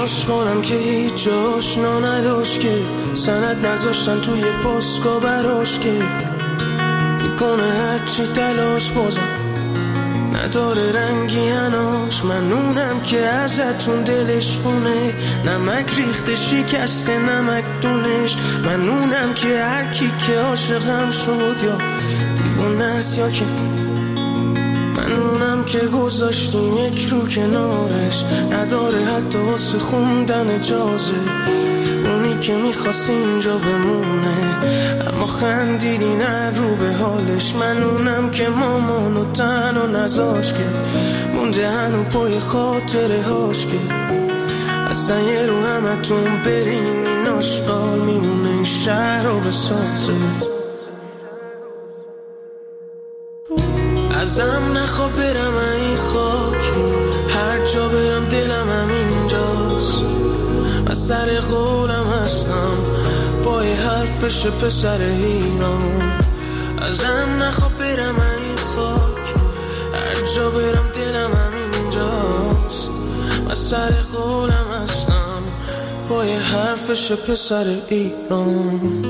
عشقانم که هیچ آشنا نداشت، که سند نذاشتن توی پاسکا براش، که میکنه هرچی تلاش بازم نداره رنگی هناش. من اونم که ازتون دلش خونه، نمک ریخته شکسته نمک دونش. من اونم که هر کی که عاشقم شد یا دیوونه است یا که، من اونم که گذاشتیم یک رو کنارش، نداره حتی واسه خوندن اجازه. اونی که میخواست اینجا بمونه اما خندیدی نه رو به حالش. من اونم که مامانو تنها نذاش، که مونده هنو پای خاطره هاش، که اصلا یه رو همتون برین این آشقال میمونه این شهر رو بسازه. ازم نخواه برم این خاک، هر جا برم دلم همینجاست. من سر قولم هستم پای حرفش پسر ایران. ازم نخواه برم این خاک، هر جا برم دلم همینجاست. من سر قولم هستم پای حرفش پسر ایران.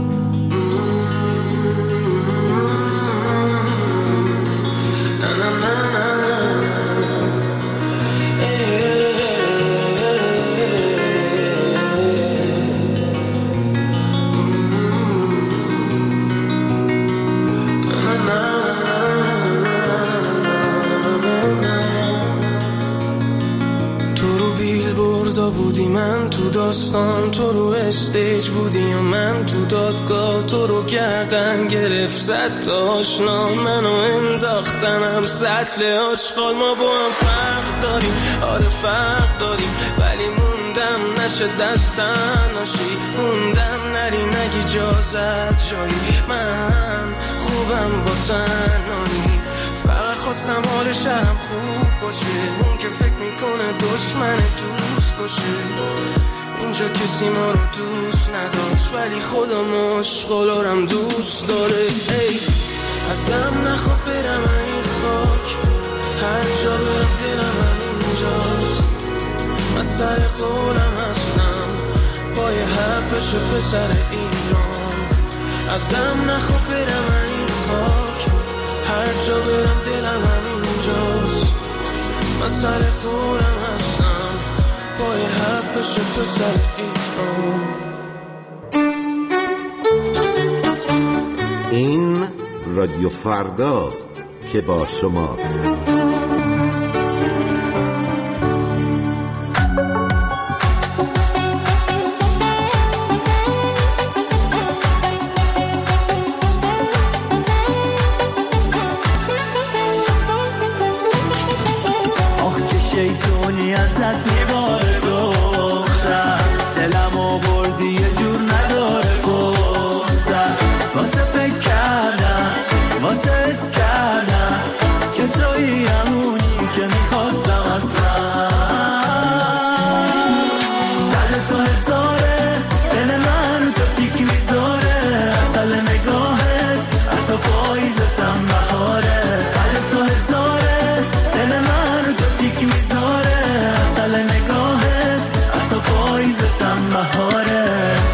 بودی من تو داستان، تو رو استیج بودی و من تو دادگاه. تو رو گردن گرفت زد تا آشنا، منو انداختنم سطل آشغال. ما با هم فرق داریم، آره فرق داریم، ولی موندم نشه دستن ناشی. موندم نری نگی اجازت جایی، من خوبم با تنهایی. فقط خواستم حالش هم خوب باشه، اون که فکر میکنه دشمن دوست باشه. اینجا کسی ما رو دوست نداشت ولی خدا مشغولارم دوست داره. ای ازم نخواه برم این خاک، هر جا برم دلم همینجاست. من سر قولم هستم پای حرفش پسر ایران. ازم نخواه برم این خاک، هر جا برم دلم همینجاست. من سر قولم هستم پای حرفش پسر ایران. این رادیو فرداست که با شماست. شیطونی ازت میباره دختر، دلمو بردی یه جور نداره گفتر. واسه فکر کردم، واسه حس کردم که توی همونی که میخواستم اصلا. سر تو هزاره، دل من تو دیک میذاره. اصل نگاهت حتی پاییزتم بهاره. سر تو هزاره، دل من تو دیک میذاره. اصل نگاهت حتی پاییزتم بهاره.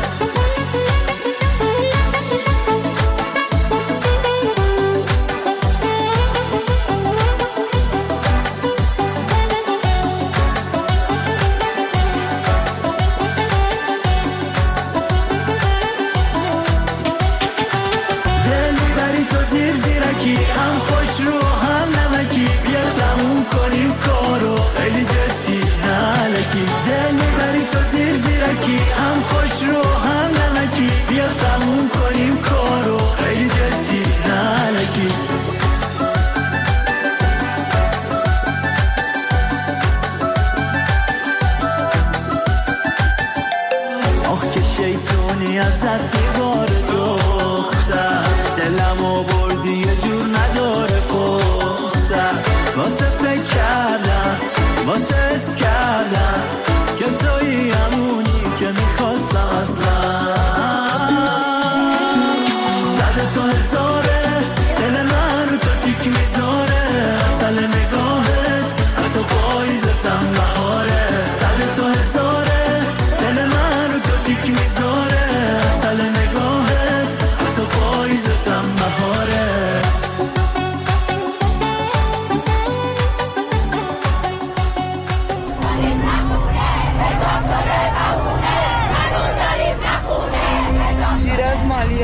هم خوش رو هم نمکی، بیا تموم کنیم کارو خیلی جدی نالکی. دل میبری تو زیر زیرکی، هم خوش رو هم نمکی، بیا تموم کنیم کارو خیلی جدی نالکی. آخ که شیطونی ازت میباره دختر، دلمو بردی یه جور نداره پستر. واسه فکر کردم، واسه حس کردم که توی همونی که میخواستم اصلا. صد تو هزاره، دل من رو تو دیک میذاره. اصل نگاهت حتی پاییزتم بهاره. صد تو هزاره،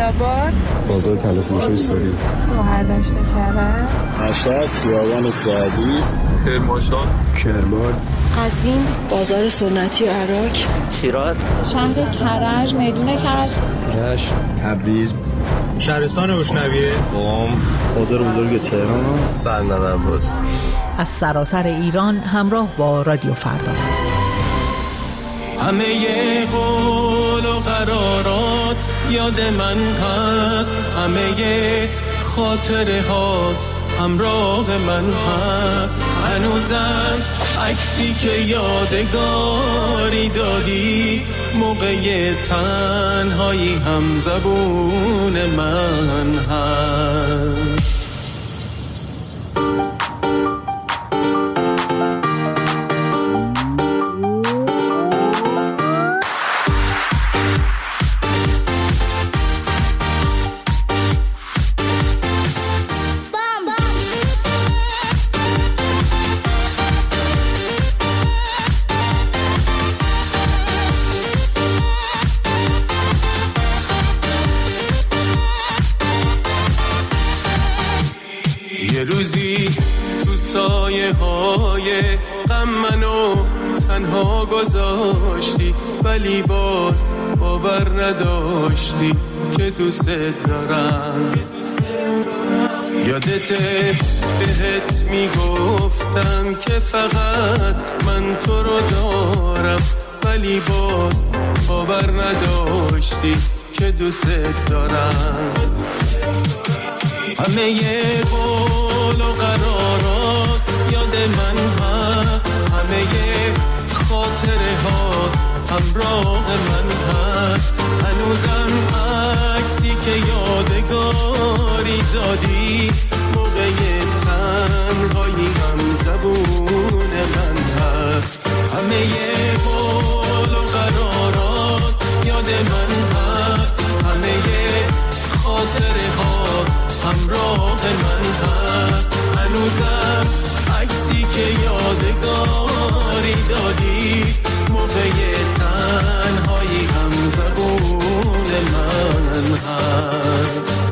جلال‌آباد، بازار تلفروشی سوری، مهردشت کرج، مشهد، خیابان سعدی، کرمانشاه، کرمان، قزوین، بازار سنتی و عراق، شیراز، شهر کرج، میدون کرج، رشت، تبریز، شهرستان روشنویه، قم، بازار بزرگ تهران، بندر عباس. از سراسر ایران همراه با رادیو فردا. همه قول و قرارات یاد من هست، همه خاطره ها همراه من هست، هنوزم عکسی که یادگاری دادی موقع تنهایی هم زبون من هست. یه روزی تو سایه های غم منو تنها گذاشتی، ولی باز باور نداشتی که دوست دارم. یادته بهت میگفتم که فقط من تو رو دارم، ولی باز باور نداشتی که دوست دارم. همه قول و قرارات یاد من هست، همه خاطره ها همراه من هست، هنوزم عکسی که یادگاری دادی موقع تنهایی هم زبون من هست. همه قول و قرارات یاد من هست، همه خاطره ها همراه من هست، هنوزم عکسی که یادگاری دادی موقع تنهایی هم زبون من هست.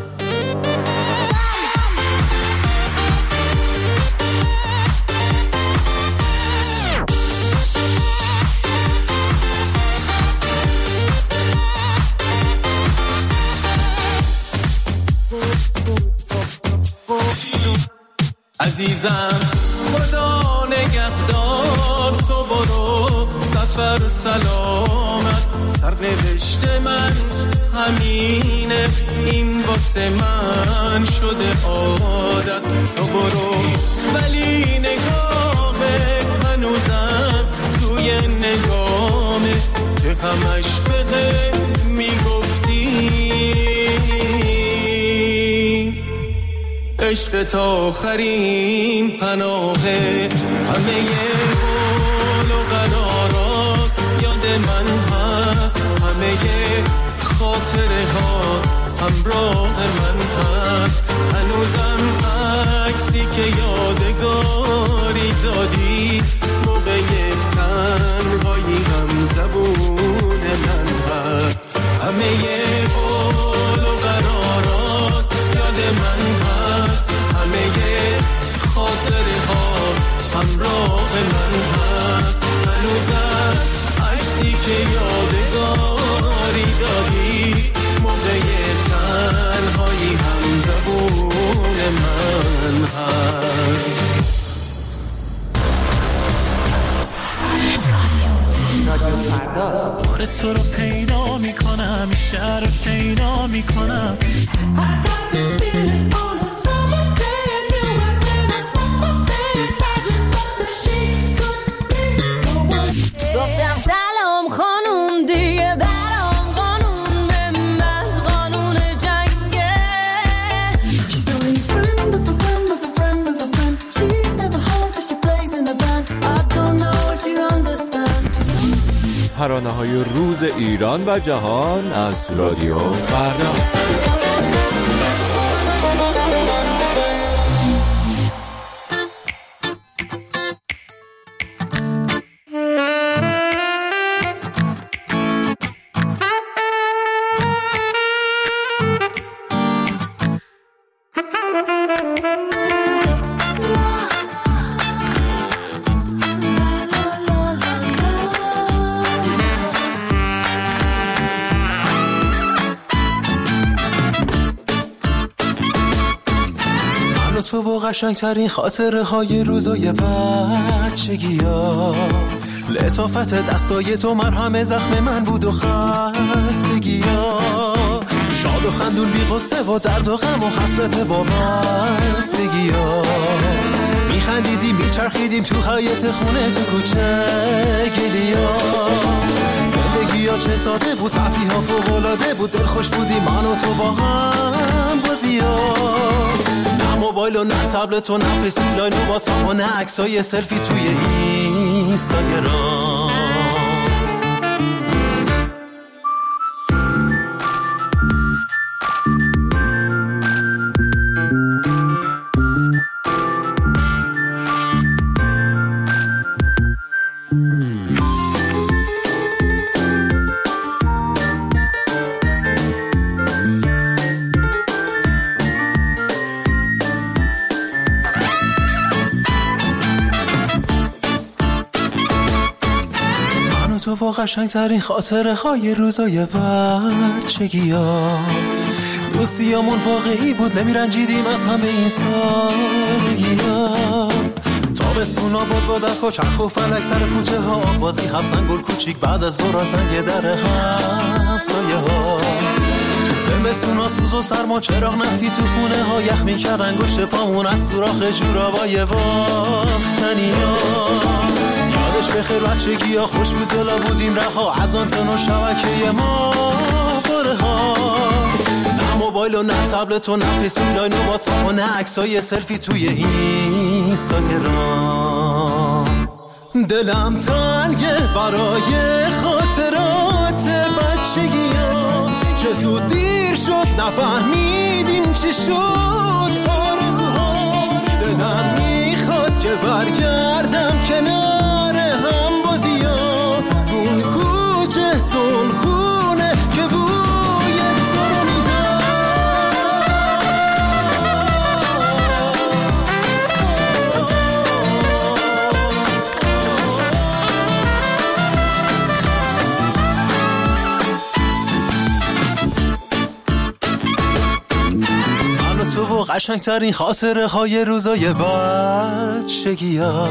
عزیزم خدا نگهدار، تو برو سفر سلامت، سرنوشت من همینه، این واسه من شده عادت. تو برو ولی نگاهت هنوزم توی نگامه که همش بده میگفتی عشق تا آخرین پناهه. همه قول و قرارات یاد من هست، همه خاطره ها همراه من هست، هنوزم عکسی که یادگاری دادی موقع تنهایی هم زبون من هست. همه قول و قرارات یاد من هست، همه خاطره ها همراه من هست، هنوزم عکسی که یادگاری دادی موقع تنهایی هم زبون من هست. بار تو رو پیدا میکنم، این شهر رو شیدا میکنم. گفتم سلام خانوم دیگه برام قانون به من قانون جنگه. She's only a friend of a friend of a friend of a friend. She's never home but she plays in a band. I don't know if you understand. ترانه‌های روز ایران و جهان از رادیو فردا. قشنگترین خاطره های روزای بچگی ها، لطافت دستای تو مرهم زخم من بود و خستگی ها، شاد و خندون بی قصه و درد و غم و حسرت وابستگی ها، میخندیدیم میچرخیدیم تو حیاط خونه تو کوچه گلیا، زندگی ها چه ساده بود، تفریح ها فوق‌العاده بود، دل خوش بودیم من و تو با هم بازی ها، نه موبایل و نه تبلت و نه فیسبوک لاین و واتساپ و نه عکسای سلفی توی اینستاگرام. تو و قشنگترین خاطره های روزای بچگی ها، دوستیامون واقعی بود، نمیرنجیدیم از همه این سادگی ها، تابستونا بود با دخ و چرخ و فلک سر کوچه ها، بازی حفظن گل کوچیک بعد از ظهر زنگ در همسایه ها، زمستونا سوز و سرما چراغ نفتی تو خونه ها، یخ میکرد انگشت پامون از سوراخ جورابای باختنی ها، یادش بخیر بچگی ها خوش بود دلا بودیم رها، از آنتن و شبکه ما باره ها، نه موبایل و نه تبلت و نه فیسبوک لاین و واتساپ و نه عکسای سلفی توی اینستاگرام. دلم تنگه برای خاطرات بچگی ها که زود دیر شد نفهمیدیم چی شد آرزوها، دلم میخواد که برگردم کنار هم بازی ها، تون کوچه تون خونه که بوی تو رو میدم. من و تو و قشنگترین خاطره های روزای بچگی ها.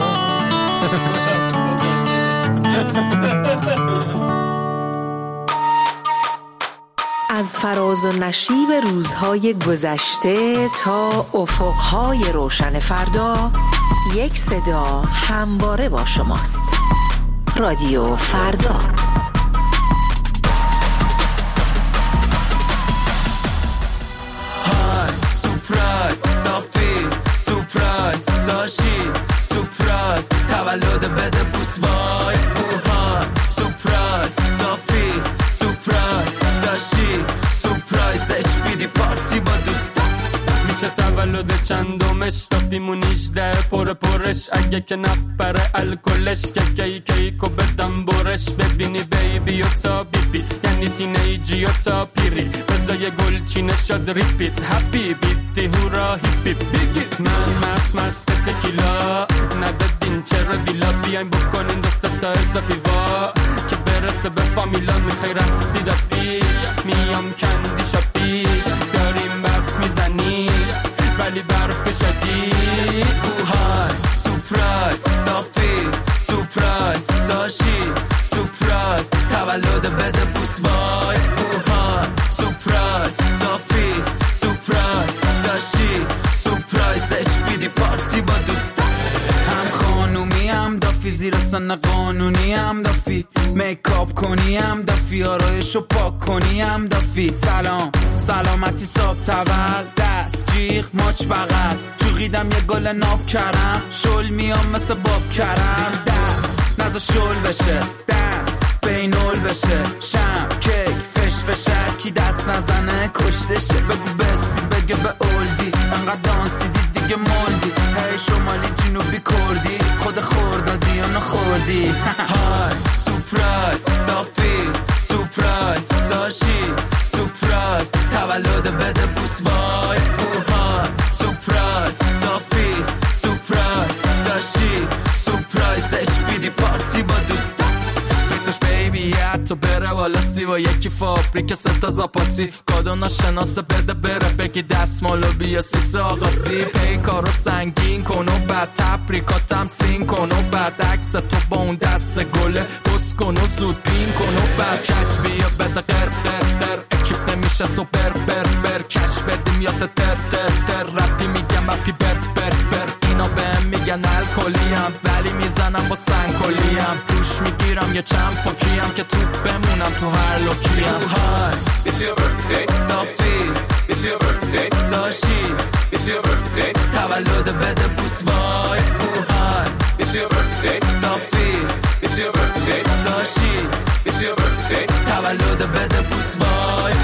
از فراز و نشیب روزهای گذشته تا افقهای روشن فردا، یک صدا همواره با شماست. رادیو فردا. های سورپرایز دافی، سورپرایز داشی، سورپرایز تولد بده بوس وای اوهای، سورپرایز دافی، سورپرایز داشی، سورپرایز HBD پارتی با دوستان. میشه تولد چندمش دافیمون 18 پرش، اگه که نپره الکلش که کیکو بدم برش، ببینی بیبی و تا بیبی یعنی تینیجی و تا پیری، بزای گل چینه شد ریپیت هپی بیتی هورا هیپی بیگی. من مست تکیلا ندادین چرا ویلا، بیاین بکنین دست تا اضافی وا که برسه به فامیلا، میخوای رقصی دافی میام کندی شاپی، داریم برف میزنی ولی برف شدید. اوهای سورپرایز دافی، سورپرایز داشی، سورپرایز تولد بده بوس وای اوهای، سورپرایز دافی، سورپرایز داشی، سورپرایز HBD پارتی با دوستان. هم خانومی هم دافی، زیر سن قانونی هم دافی، میکاپ کنی هم دافی، آرایشو پاک کنی هم دافی. سلام سلامتی صاحب تول، دست جیغ ماچ بغل، جوغیدم یه گل ناب کرم، شل میام مثل باب کرم، دست نزا شل بشه، دست بینول بشه، شم کیک فش فشه، کی دست نزنه کشتشه، بگو بستی بگه به اولدی، انقدر دانسیدی دیگه مولدی، هی شمالی جنوبی کردی، خود خوردادی یا نخوردی. های سورپرایز دافی، سورپرایز داشی، سورپرایز تولد بده بوس وای اوهای، سورپرایز دافی، سورپرایز داشی، سورپرایز HBD پارتی با دوستان. فیسش بیبی حتی بره و پالاسی با یکی فابریک ستا زاپاسی کادو ناشناسه بده بره بگی دستمالو بیا سیسه آقاسی پی کارو سنگین کن و بعد تبریکاتم سین کن و بعد عکس تو با اون دست گله بس کن و زود پین کن و بعد کچ بیا بده قر قر قر اکیپ نمیشه سوپر بر بر کش بدیم یا تر تر تر ربطی میگم اپی بر بر بر اینا بهم میگن الکلیم ولی میزنم با سنگکلیم روش میگیرم یه چند پاکیم که تو بمونم تو هر لوکیم های It's your birthday نافی It's your birthday داشی It's your birthday تولد بده بوس وای های It's your birthday نافی It's your birthday داشی It's your birthday تولد بده بوس وای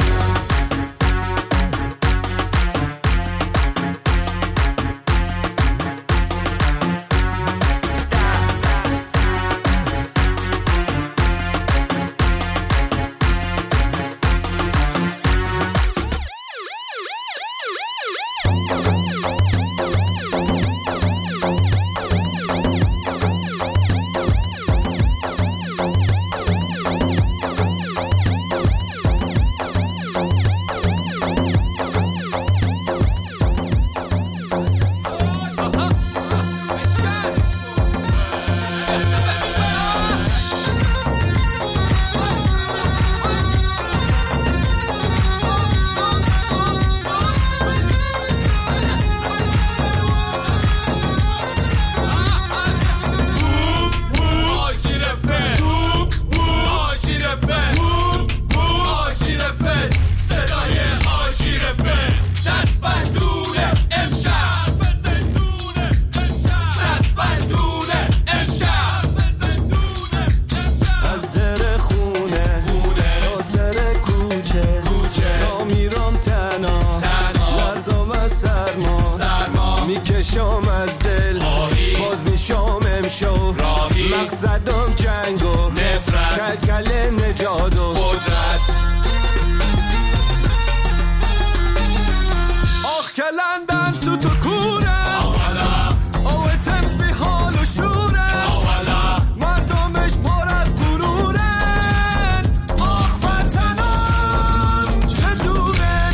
میکشم از دل باز میشم امشو مقصدم جنگ و نفرت کل نجات و قدرت آخ که لندن سوت و کوره آوه تمز بی حال و شوره مردمش پر از غرورن آخ وطنم چه دورن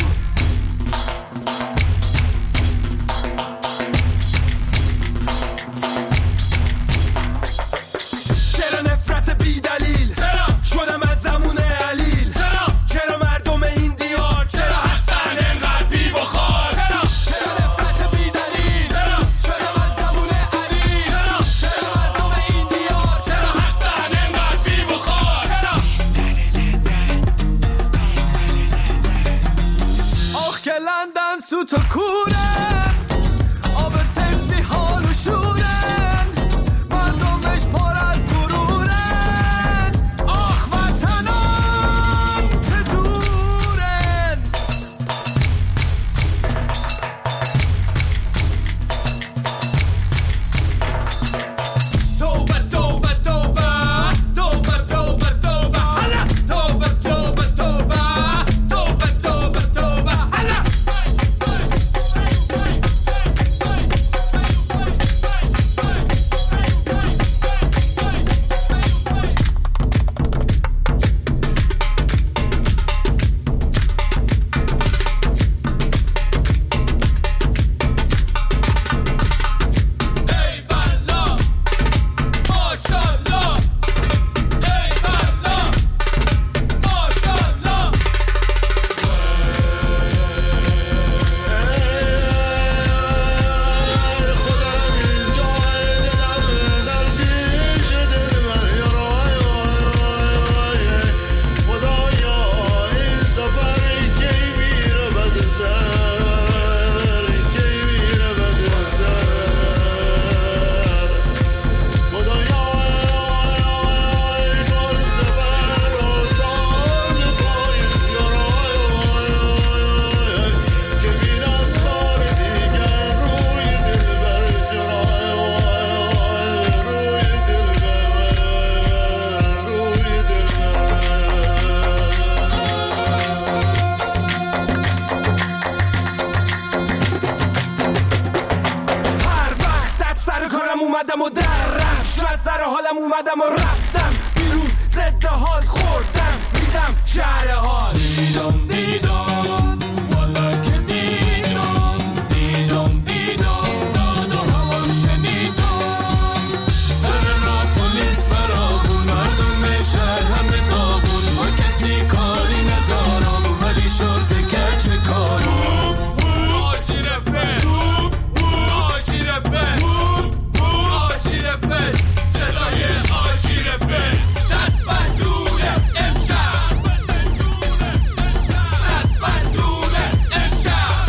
چرا نفرت بی دلیل شدم از زمون علیل چرا مردم این دیار چرا هستن انقدر بی بخار چرا نفرت بی دلیل شدم از زمون علیل چرا مردم این دیار چرا هستن انقدر بی بخار آخ که لندن سوت و کوره آب تمز بی حال و شورن مردمش پر از غرورن آخ وطنم چه دورن توبه توبه توبه توبه توبه توبه هلا توبه توبه توبه توبه توبه توبه هلا ای بلا ماشاءالله ای بلا ماشاءالله هر وقت از سر کارم اومدم و درم شاید سر حالم اومدم و رفتم بیرون ضد حال خوردم اومدم شهر حال. دیدم دیدم والا که دیدم دیدم دیدم دادا هم شنیدم. سر را پلیس برابون مردم شهر همه داغون. با کسی کاری ندارم ولی شرط کچ کارم. آجی رفت آجی رفت آجی رفت صدای آجی رفت. دست بندونه امشب دست بندونه امشب.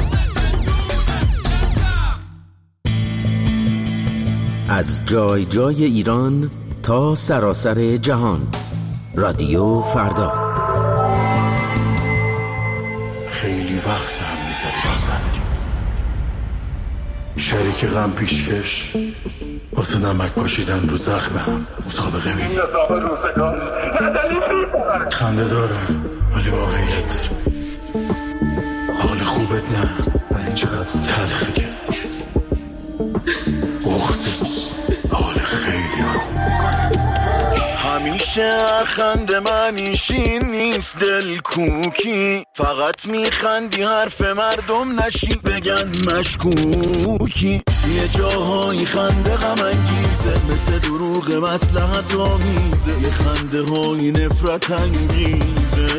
از جای جای ایران تا سراسر جهان. رادیو فردا. خیلی وقت هم دیگه باز نداریم. شریک غم پیشکش واسه نمک پاشیدن رو زخم هم مسابقه میدیم. خنده دارم ولی واقعیت داره. حال خوبت نه ولی چقدر تلخه که اخست حال خیلی ها خوب میکنه. همیشه خنده منیشین نیست دل کوکی. فقط میخندی حرف مردم نشی بگن مشکوکی. یه جاهایی خنده غم انگیزه مثل دروغ مصلحت آمیزه. یه خنده های نفرت انگیزه.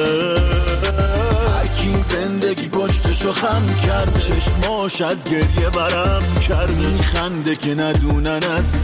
هرکی زندگی پشتشو خم کرد چشماش از گریه برم کرد. میخنده که ندونن از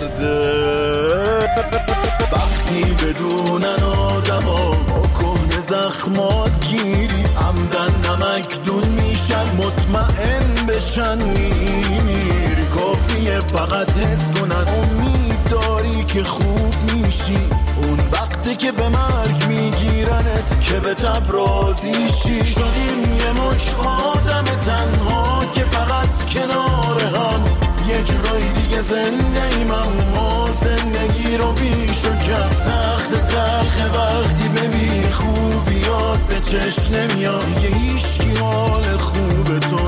درده. وقتی بدونن آدما کهنه زخمات گیری عمدن نمک دون میشن مطمئن بشن میمیری. کافیه فقط حس کنن امید داری که خوب میشی. اون وقتی که به مرگ میگیرنت که به تب راضی شی. شدیم یه مش آدم تنها که فقط کنار هم. یه جورایی دیگه زنده ایم اما زندگی رو بیش و کم. سخت تلخ وقتی ببین خوبیات به چشم نمیاد. دیگه هیچکی حال خوبتون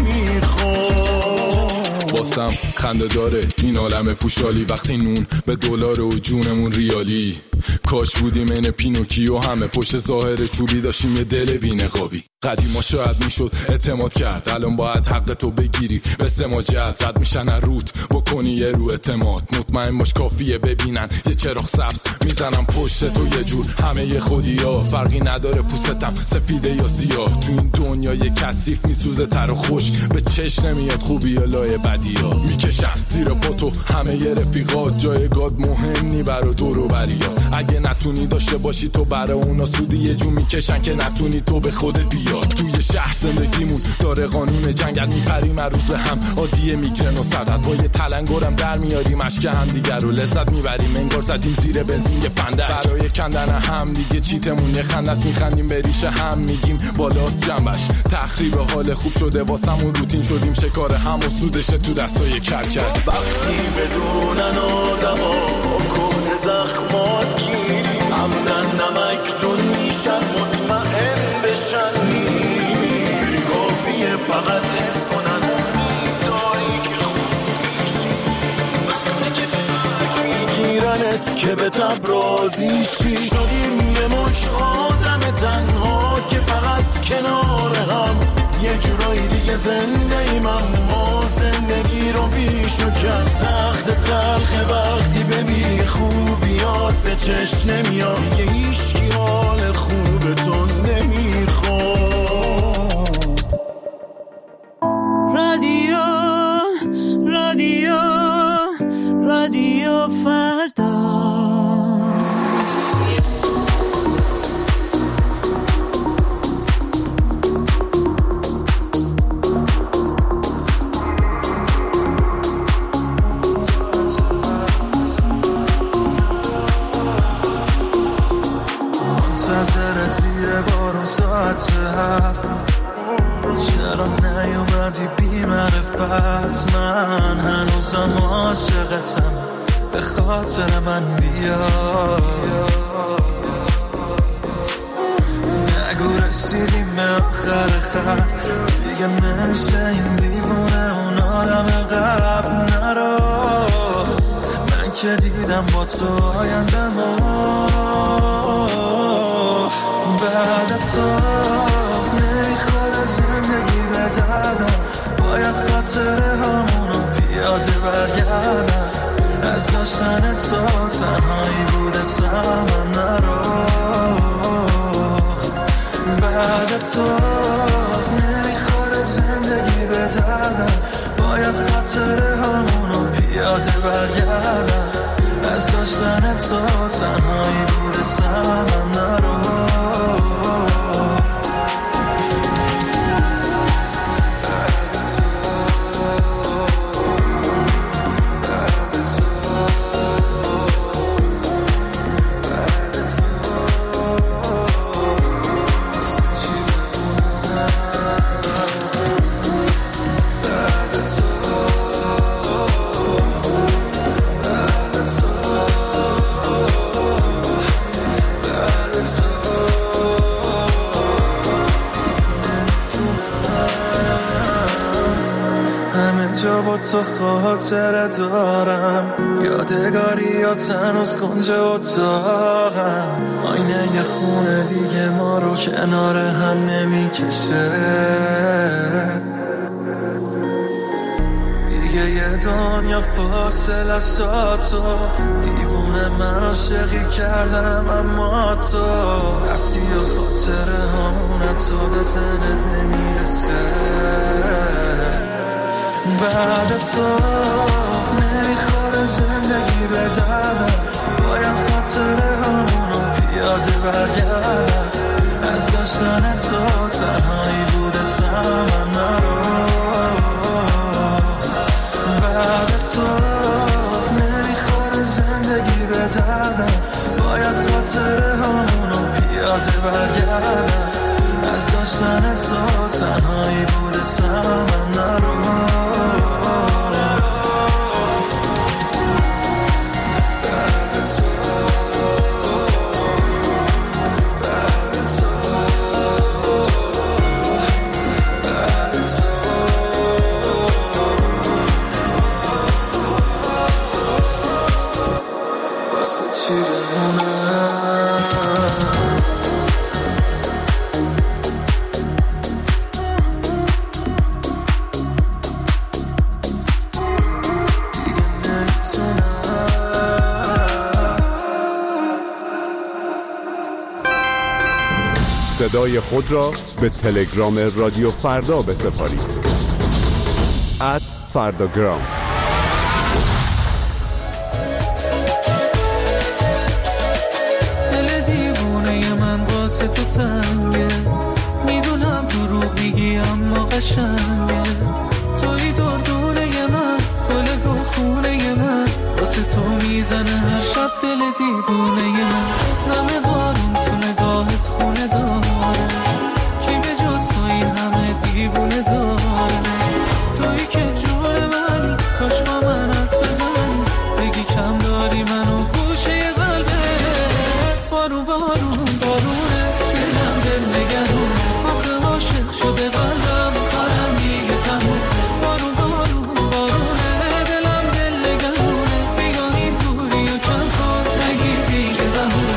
نمیخواد. واسم خنده داره این عالم پوشالی. وقتی نون به دلار و جونمون ریالی. کاش بودیم این پینوکیو همه پشت ظاهر چوبی داشتیم یه دل بی‌نقابی. قدیما شاید میشد اعتماد کرد. الان باید حق تو بگیری به سماجت. رد میشن روت بکنی یه رو اعتماد. مطمئن باش کافیه ببینن یه چراغ سبز میزنم پشت تو. یه جور همه یه خودی ها فرقی نداره پوستم سفیده یا سیاه. تو این دنیا یه کثیف میسوزه تر و خوش به چش نمیاد خوبی یا لای بدی ها. میکشن زیر پاتو همه یه رفیقات. جایگاه مهم نی برا دور و بریا. اگه نتونی داشته باشی تو برا اونا سودی. یه جور میکشن که نتونی تو به خودت بیا. توی شهر زندگیمون داره قانون جنگل. میپریم روز به هم عادیه میگرن و صدت. با یه تلنگرم در میاریم اشک هم دیگر رو لذت میبریم. انگار زدیم زیر بنزین یه فندک. برای کندن هم دیگه چیتمون یه خندست. میخندیم به ریشه هم میگیم بالاست جنبش. تخریب حال خوب شده واسمون روتین شدیم شکار هم و سودشه تو دستای کرکس. وقتی بدونن آدما کهنه زخمات گیری عمدن نمک دون میشن مطمئن بشن میمیری. کافیه فقط حس کنن امید داری که خوب میشی. وقتی که به مرگ میگیرنت که به تب راضی شی. شدیم یه مش آدم تنها که فقط کنار هم. یه جورایی دیگه زنده ایم اما زندگی رو بیش و کم. سخت تلخ وقتی ببین خوبیات به چشم نمیاد. دیگه هیچکی حال خوبتون نمیخواد. رادیو رادیو رادیو فردا. منتظرت زیر بارون ساعت 7. چرا نیومدی بی معرفت؟ من هنوزم عاشقتم به خاطر من بیا. نگو رسیدیم به آخر خط. دیگه نمیشه این دیوونه اون آدم قبل نرو. من که دیدم با تو آینده ما. بعد تو نمیخوره زندگی به دردم، باید خاطره همونو پیاده برگردم. از داشتن تو تنهایی بوده سمن نرو. بعد تو نمیخوره زندگی به دردم، باید خاطره همونو پیاده برگردم. از داشتن تو تنهایی بوده سمن نرو. جا با تو خاطره دارم، یادگاریات هنوز کنج اتاقم. آینه یه خونه دیگه ما رو کنار هم نمیکشه. دیگه یه دنیا فاصله است تو. دیوونه من عاشقی کردم اما تو رفتی و خاطره همونه تو به ذهنت نمیرسه. بعد تو نمیخوره زندگی به دردم، باید خاطره همونو پیاده برگردم. از داشتن تو تنهایی بوده سمن نرو. بعد تو نمیخوره زندگی به دردم، باید خاطره همونو پیاده برگردم. از داشتن تو تنهایی بوده سمن نرو. صدای خود را به تلگرام رادیو فردا بسپارید. @فرداگرام. دل دیوونه من واسه تو تنگه، میدونم دروغ میگی اما قشنگه. توی دردونه من، گل گل خونه من، واسه تو میزنه هر شب دل دیوونه من. نم بارون تو نگاهت خونه داره، کی به جز تو این همه دیوونه داره. تویی که جون منی، کاش با من حرف بزنی، بگی کم داری منو گوشه قلبت. بارون بارون بارونه، دلم دل نگرونه، آخه عاشق شده قلبم کارم میگه تموم. بارون بارون بارونه، دلم دل نگرونه، بیا این دوری و کم کن نگیر دیگه بهونه.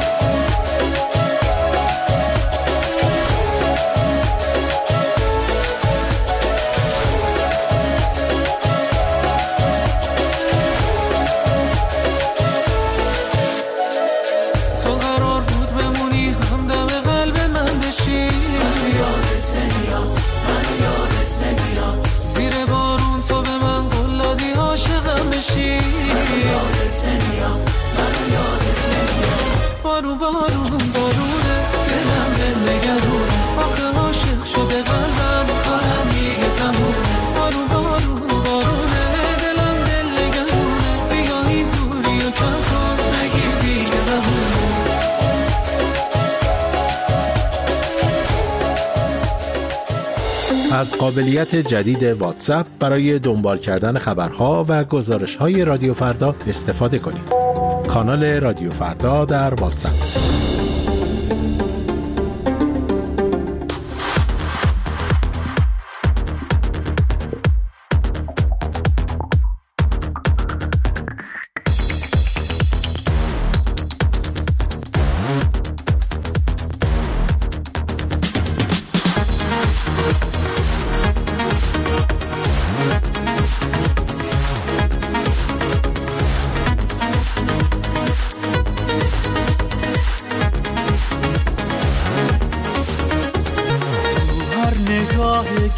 بارون بارون بارونه، دلم دل نگرونه، آخه عاشق شده قلبم کارم میگه تموم. بارون بارون بارونه، دلم دل نگرونه، بیا این دوری و کم کن نگیر دیگه بهونه. از قابلیت جدید واتساپ برای دنبال کردن خبرها و گزارش‌های رادیو فردا استفاده کنید. کانال رادیو فردا در واتساپ.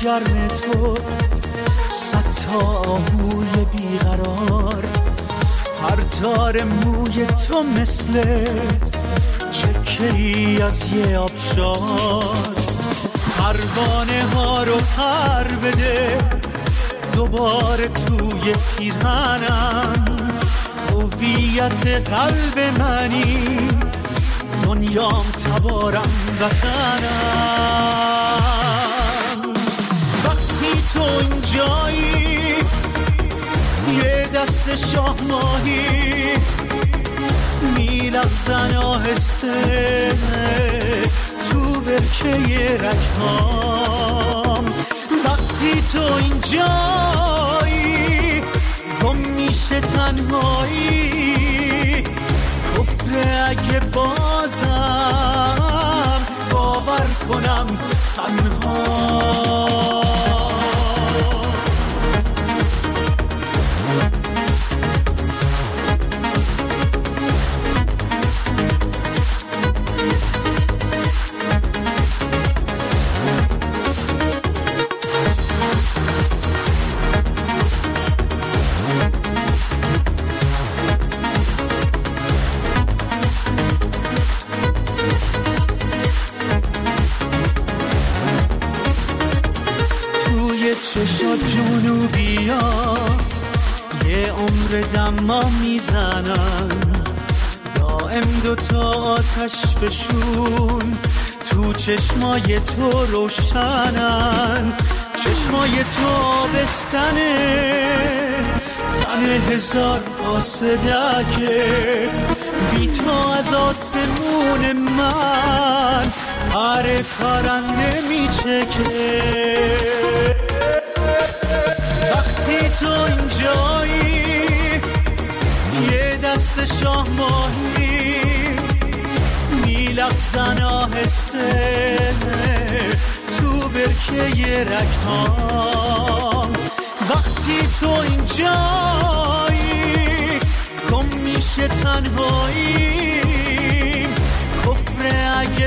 گرم تو، صد تا آهوی بیقرار، هر تار موی تو مثل چکه‌ای از یه آبشار. پروانه ها رو پر بده دوباره توی پیرهنم، هویت قلب منی، دنیام تبارم وطنم. وقتی تو اینجایی یه دست شاه ماهی میلغزن آهسته تو برکه رگهام. وقتی تو اینجایی گم میشه تنهایی، کفر اگه بازم باور کنم تنها. چشات جنوبیا یه عمر دما میزنن، دائم دوتا آتش فشون تو چشمای تو روشنن. چشمای تو آبستنه، تن هزار قاصدکه، بی تو از آسمون من هر پرنده میچکه. وقتی تو اینجایی یه دست شاه ماهی میلغزن آهسته تو برکه رگهام. وقتی تو اینجایی گم میشه تنهایی، کفر اگه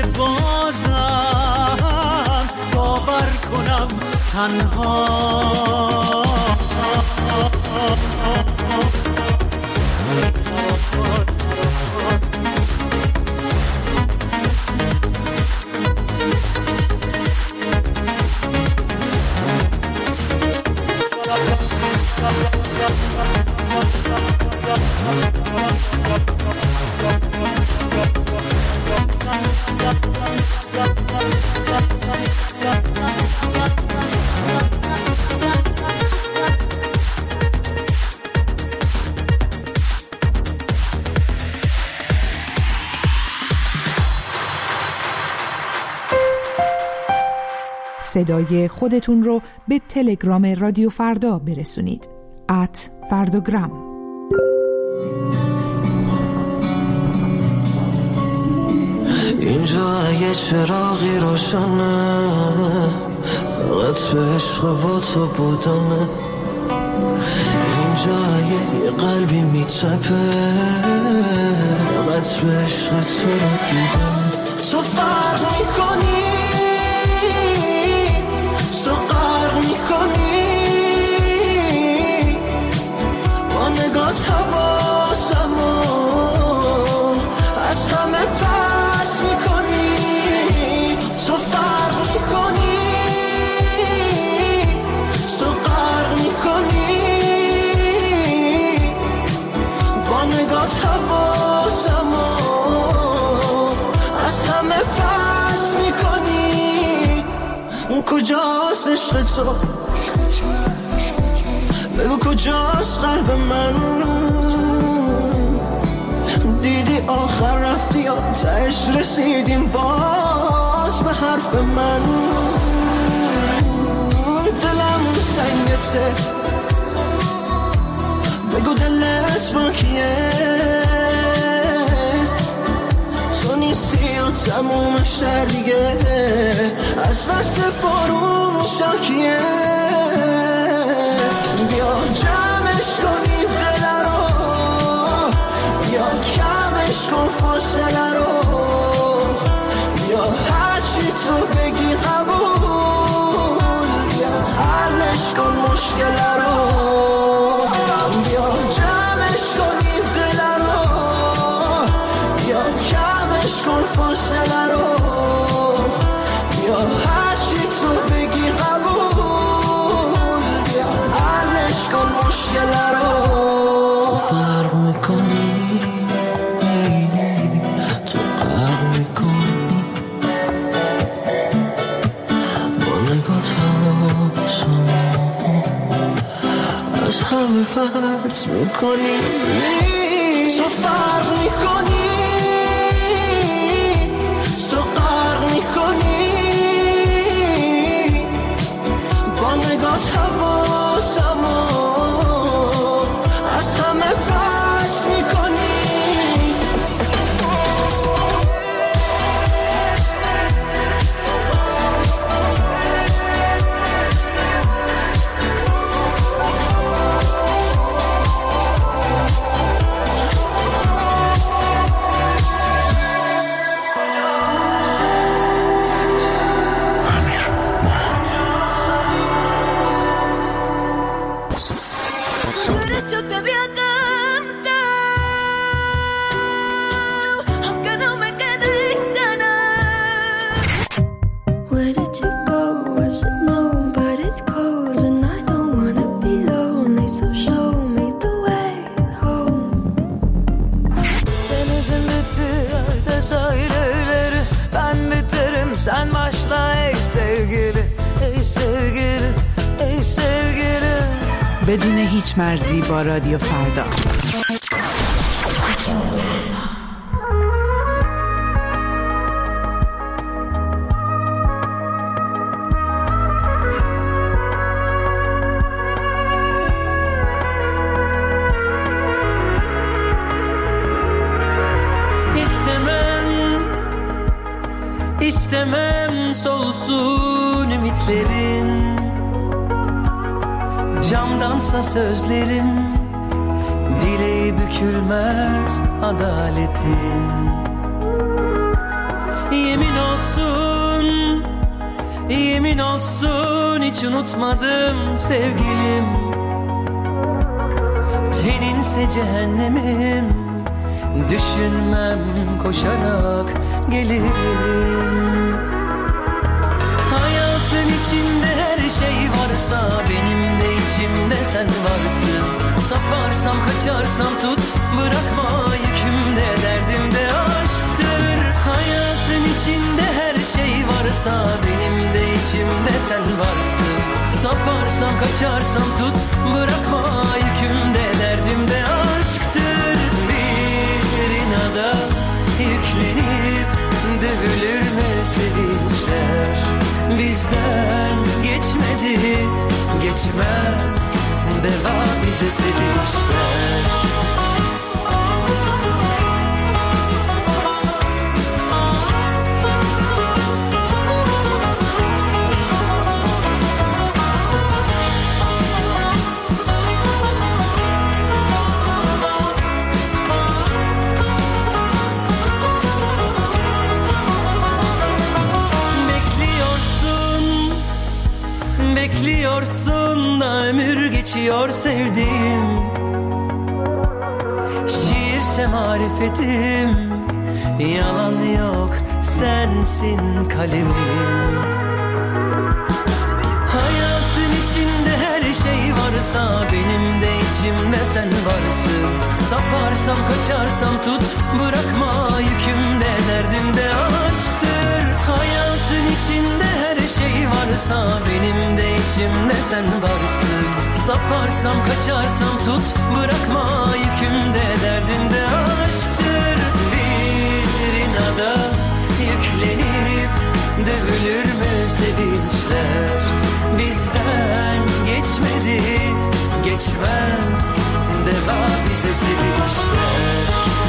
بازم باور کنم تنها. صدای خودتون رو به تلگرام رادیو فردا برسونید. @فرداگرام. اینجا اگه چراغی روشنه فقط به عشق با تو بودنه. اینجا اگه یه قلبی میتپه فقط به عشق تو رو دیدن. تو فرق میکنی، تو غرق میکنی، با نگاه حواسمو از همه پرت میکنی. تو فرق میکنی، تو غرق میکنی، با نگاه حواسمو از همه پرت میکنی. کجاست عشق تو؟ بگو کجاست قلب من؟ دیدی آخر رفتی یا تهش رسیدیم باز به حرف من؟ دلم سنگته، بگو دلت با کیه؟ تو نیستی و تموم شهر دیگه از دست بارون شاکیه. بیا جمعش کنی دل رو، بیا کمش کن فاصله رو، بیا هرچی تو بگی قبول، بیا پرت میکنی تو فرق میکنی تو غرق میکنی با نگات حواسمو از همه پرت میکنی Sen başla ey sevgili, ey sevgili, ey sevgili. بدون هیچ مرزی با رادیو فردا. İstemem solsun ümitlerin, camdansa sözlerim, bileği bükülmez adaletin. Yemin olsun, yemin olsun hiç unutmadım sevgilim. Teninse cehennemim, düşünmem koşarak gelirim. Hayatın içinde her şey varsa benim de içimde sen varsın. Saparsam kaçarsam tut bırakma yükümde derdimde aşktır. Hayatın içinde her şey varsa benim de içimde sen varsın. Saparsam kaçarsam tut bırakma yükümde derdimde aşktır. Bir inada yüklenip dövülür mü sevinçler? Bizden geçmedi, geçmez deva bize sevinçler. Bekliyorsun da ömür geçiyor sevdiğim. Şiirse marifetim, yalan yok sensin kalemim. Hayatın içinde her şey varsa benim de içimde sen varsın. Saparsam kaçarsam tut bırakma yükümde derdimde aşktır. Hayatın içinde her şey varsa benim de içimde sen varsın. Saparsam kaçarsam tut bırakma yükümde derdimde aşktır. Bir inada yüklenip dövülür mü sevinçler? Bizden geçmedi, geçmez deva bize sevinçler.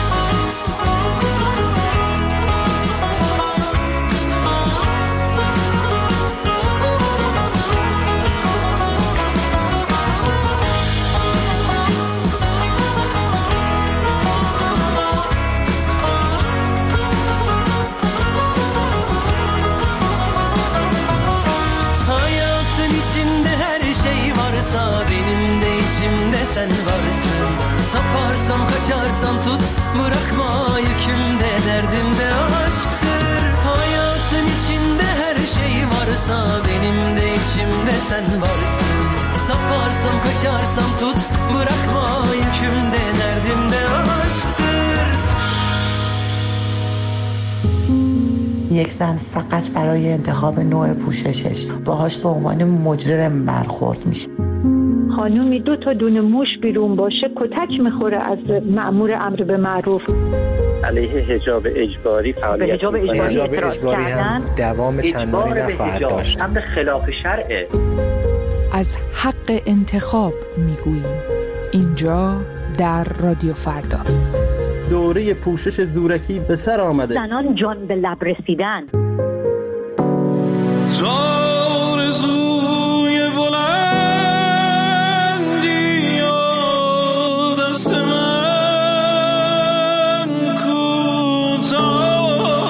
Benim de içimde sen varsın. Saparsam kaçarsam tut bırakma yükümde derdimde aşktır. Hayatın içinde her şey varsa benim de içimde sen varsın. Saparsam kaçarsam tut bırakma yükümde derdimde aşktır. یک زن فقط برای انتخاب نوع پوششش باهاش به عنوان مجرم برخورد میشه. خانومی 2 تا دونه موش بیرون باشه کتک میخوره از مأمور امر به معروف. علیه حجاب اجباری فعالیت حجاب اجباری هم دوام چندانی نخواهد داشت. امر خلاف شرعه. از حق انتخاب میگوییم اینجا در رادیو فردا. دوره پوشش زورکی به سر آمده. زنان جان به لب رسیدن. زوی بلندی و دست من کوتاه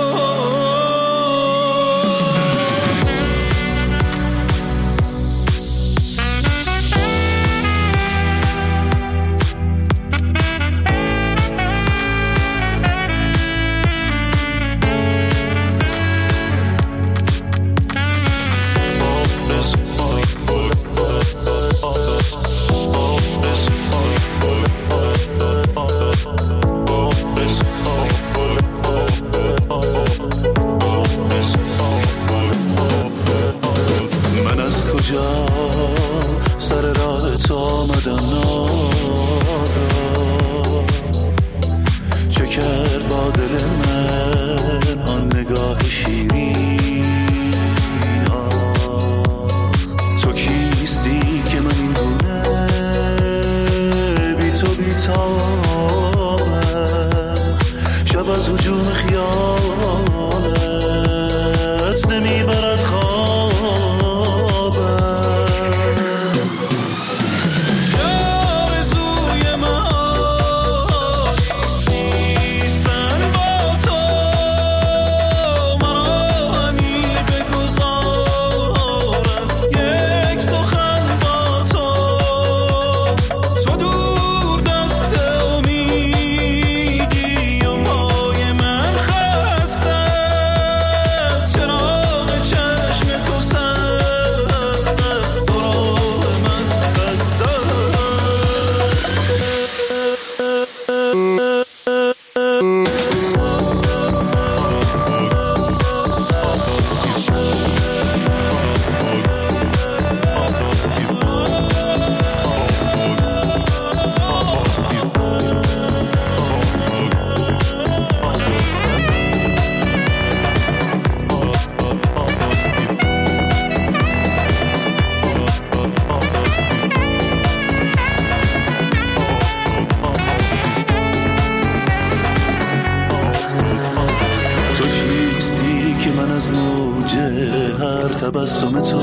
تبسم تو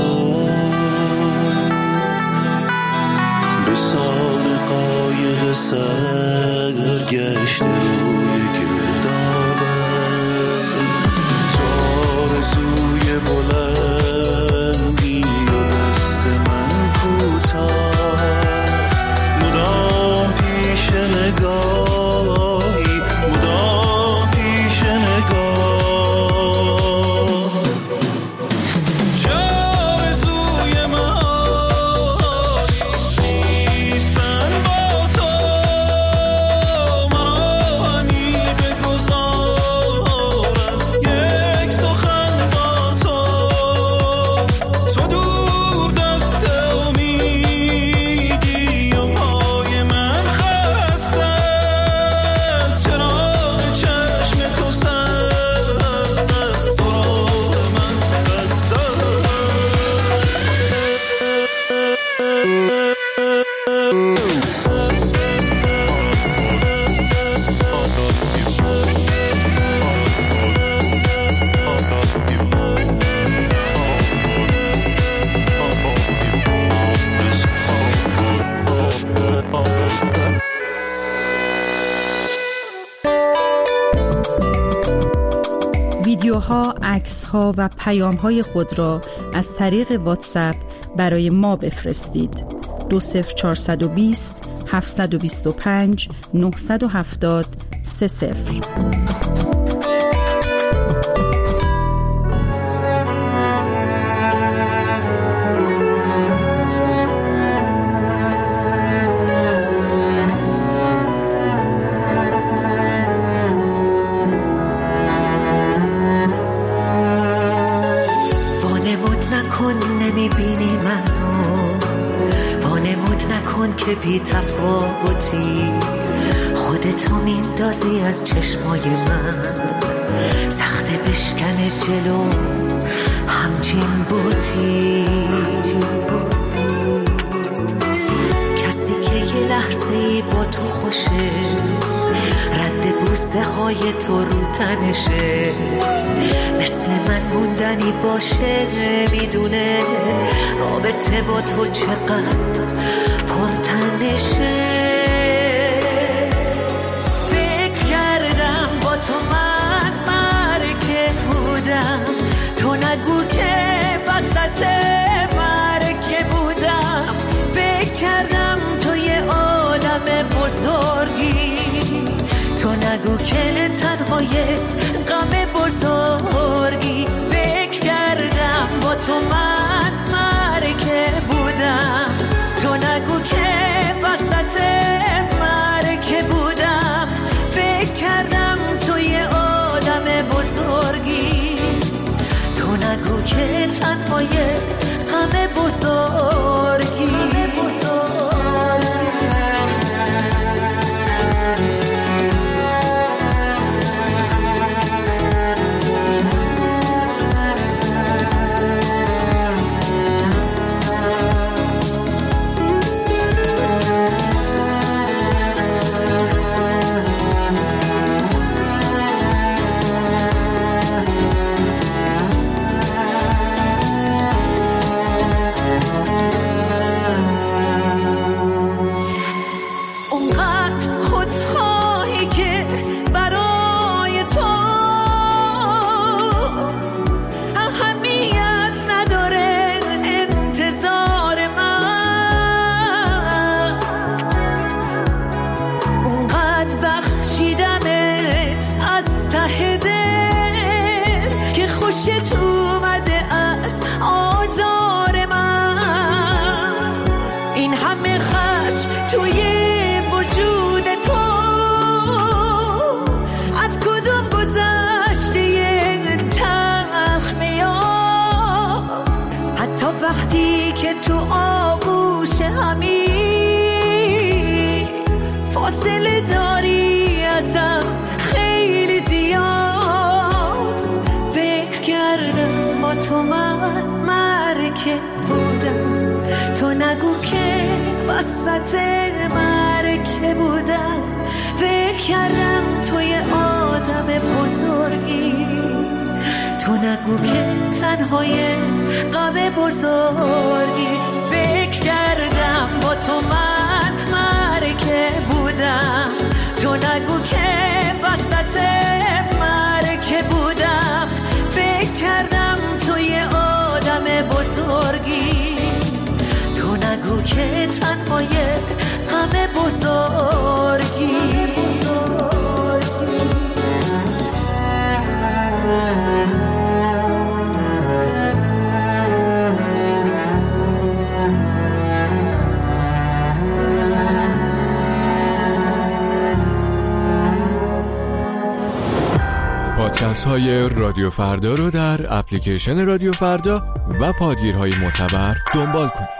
به سان قایق سرگشته روی گردابه تو آرزوی بلندی و دست من کوتاه مدام پیش نگاهی مدام پیش نگاه ویدیوها، عکس‌ها و پیام‌های خود را از طریق واتساپ برای ما بفرستید. 20420 725 970 30. نمیبینی منو وانمود نکن بی تفاوتی، خودتو میندازی از چشمای من، سخته بشکنه جلو همچین بوتی. کسی که یه لحظه‌ای با تو خوشه، رد بوسه های تو رو تنشه، مثل من موندنی باشه، میدونه رابطه با تو چقدر پرتنشه. فکر کردم با تو من مرکه بودم، تو نگو که وسط مرکه بودم. فکر کردم تو یه آدم بزرگی، تو نگو که تنهای غم بزرگی. فکر کردم با تو من مرکه بودم، تو نگو که وسط مرکه بودم. فکر کردم تو یه آدم بزرگی، تو نگو که تنهای غم بزرگی. وسط مرکه بودم. فکر کردم تو یه آدم بزرگی، تو نگو که تنهای غم بزرگی. فکر کردم با تو من مرکه بودم، تو نگو که وسط مرکه بودم. فکر کردم تو یه آدم بزرگی، تو نگو که تنهای غم بزرگی. پادکست های رادیو فردا رو در اپلیکیشن رادیو فردا و پادگیرهای معتبر دنبال کنید.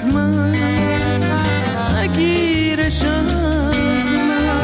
از من نگیرش از من.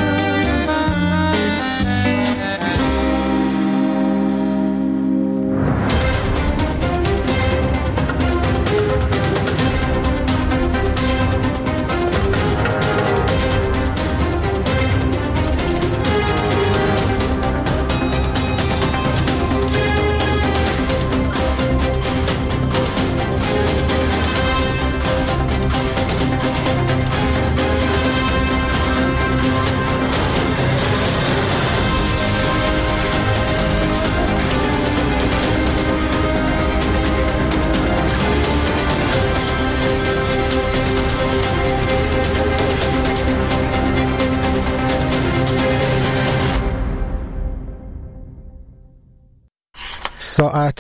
ساعت